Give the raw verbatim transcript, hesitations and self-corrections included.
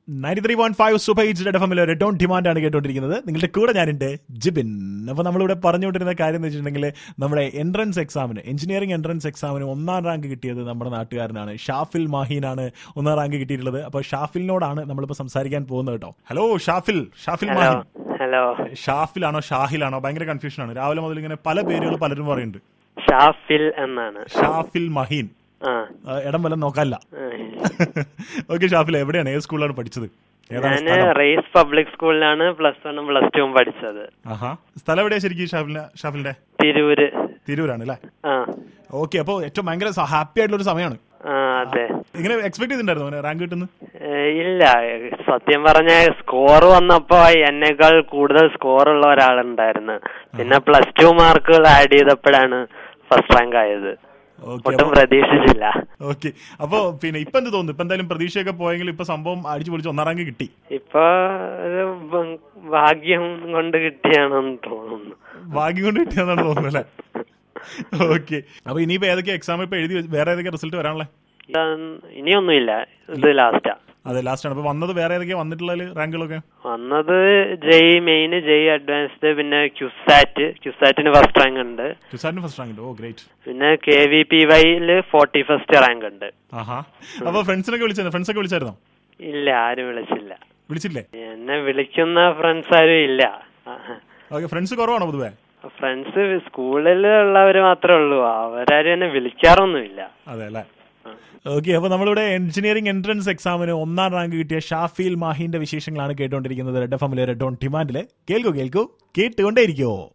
Ninety three point five super hits red എഫ്എമ്മിൽ ഒരു on demand ആണ് കേട്ടോണ്ടിരിക്കുന്നത്. നിങ്ങളുടെ കൂടെ ഞാനുണ്ട് ജിബിൻ. അപ്പോൾ നമ്മളിവിടെ പറഞ്ഞുകൊണ്ടിരുന്ന കാര്യം എന്ന് വെച്ചിട്ടുണ്ടെങ്കിൽ നമ്മുടെ എൻട്രൻസ് എക്സാമിന് എഞ്ചിനീയറിംഗ് എൻട്രൻസ് എക്സാമിന് ഒന്നാം റാങ്ക് കിട്ടിയത് നമ്മുടെ നാട്ടുകാരനാണ്. ഷാഫിൽ മാഹീനാണ് ഒന്നാം റാങ്ക് കിട്ടിയിട്ടുള്ളത്. അപ്പോൾ ഷാഫിലിനോടാണ് നമ്മളിപ്പോൾ സംസാരിക്കാൻ പോകുന്നത് കേട്ടോ. ഹലോ ഷാഫിൽ. ഷാഫിൽ മാഹീൻ. ഹലോ. ഷാഫിലാണോ ഷാഹിലാണോ? ഭയങ്കര കൺഫ്യൂഷൻ ആണ്. രാവിലെ മുതൽ ഇങ്ങനെ പല പേരുകൾ പലരും പറയുന്നുണ്ട്. ഷാഫിൽ എന്നാണ്. ഷാഫിൽ മഹീൻ. ഇടം വല്ലതും നോക്കാല്ല. ഓക്കെ ഷാഫിൽ, എവിടെയാണ്, ഏത് സ്കൂളിലാണ് പഠിച്ചത്? ഞാന് റേസ് പബ്ലിക് സ്കൂളിലാണ് പ്ലസ് വണ്ണും പ്ലസ് ടു പഠിച്ചത്. ആഹാ. സ്ഥലം എവിടെയാ ശരിക്കും ഷാഫിലിന്റെ? ഷാഫിലിന്റെ തിരൂര്. തിരൂരാണ് അല്ലേ? ഓക്കെ. അപ്പൊ ഏറ്റവും ഭയങ്കര ഹാപ്പി ആയിട്ടുള്ള ഒരു സമയമാണ്. അതെ. ഇങ്ങനെ എക്സ്പെക്ട് ചെയ്തിട്ടുണ്ടായിരുന്നു റാങ്ക് കിട്ടുന്നു? ഇല്ല, സത്യം പറഞ്ഞ സ്കോർ വന്നപ്പോ എന്നേക്കാൾ കൂടുതൽ സ്കോർ ഉള്ള ഒരാളുണ്ടായിരുന്നു. പിന്നെ പ്ലസ് ടു മാർക്കുകൾ ആഡ് ചെയ്തപ്പോഴാണ് ഫസ്റ്റ് റാങ്ക് ആയത്. ഒട്ടും പ്രതീക്ഷിച്ചില്ല. ഓക്കെ. അപ്പൊ പിന്നെ ഇപ്പൊ എന്ത് തോന്നുന്നു? ഇപ്പൊ എന്തായാലും പ്രതീക്ഷയൊക്കെ പോയെങ്കിൽ ഇപ്പൊ സംഭവം അടിച്ചു പൊളിച്ച് ഒന്നാം റാങ്ക് കിട്ടി. ഇപ്പൊ ഭാഗ്യം കൊണ്ട് കിട്ടിയാണെന്ന് തോന്നുന്നു. ഭാഗ്യം കൊണ്ട് കിട്ടിയാണെന്നാണ് തോന്നുന്നു അല്ലേ? ഓക്കെ. അപ്പൊ ഇനിയിപ്പോ ഏതൊക്കെ എക്സാം ഇപ്പൊ എഴുതി, വേറെ ഏതൊക്കെ റിസൾട്ട് വരാനുള്ള? ഇനിയൊന്നുമില്ല, ഇത് ലാസ്റ്റാ. അതെ, ലാസ്റ്റ് ആണ്. അപ്പൊ വന്നത് വേറെ ഏതൊക്കെയാ വന്നിട്ടുള്ള റാങ്കുകളൊക്കെ? വന്നത് ജെയ് മെയിൻ, ജെയ് അഡ്വാൻസ്ഡ്, പിന്നെ ക്യുസാറ്റ്. ക്യുസാറ്റിന് ഫസ്റ്റ് റാങ്ക് ഉണ്ട്. ക്യുസാറ്റിന് ഫസ്റ്റ് റാങ്ക് ഉണ്ട്. Oh great. പിന്നെ കെ വി പി വൈയില് ഫോർട്ടി ഫസ്റ്റ് റാങ്ക് ഉണ്ട്. ആഹാ. അപ്പൊ ഫ്രണ്ട്സിനൊക്കെ വിളിച്ചായിരുന്നു? ഫ്രണ്ട്സ് ഒക്കെ വിളിച്ചായിരുന്നോ? ഇല്ല, ആരും വിളിച്ചില്ല. വിളിച്ചില്ലേ? എന്നെ വിളിക്കുന്ന ഫ്രണ്ട്സ് ആരും ഇല്ല. ഓക്കെ. ഫ്രണ്ട്സ് കുറവാണോ പൊതുവെ? ഫ്രണ്ട്സ് സ്കൂളിൽ ഉള്ളവര് മാത്രമേ ഉള്ളൂ, അവരാരും എന്നെ വിളിക്കാറൊന്നുമില്ല. അതെ അല്ലേ? ഓക്കെ. അപ്പൊ നമ്മളിവിടെ എഞ്ചിനീയറിംഗ് എൻട്രൻസ് എക്സാമിന് ഒന്നാം റാങ്ക് കിട്ടിയ ഷാഫിൽ മാഹിന്റെ വിശേഷങ്ങളാണ് കേട്ടുകൊണ്ടിരിക്കുന്നത് റെഡ് എഫ് എമ്മിലെ റെഡ് ഓൺ ഡിമാൻഡില്. കേൾക്കൂ കേൾക്കൂ കേട്ടുകൊണ്ടേയിരിക്കോ.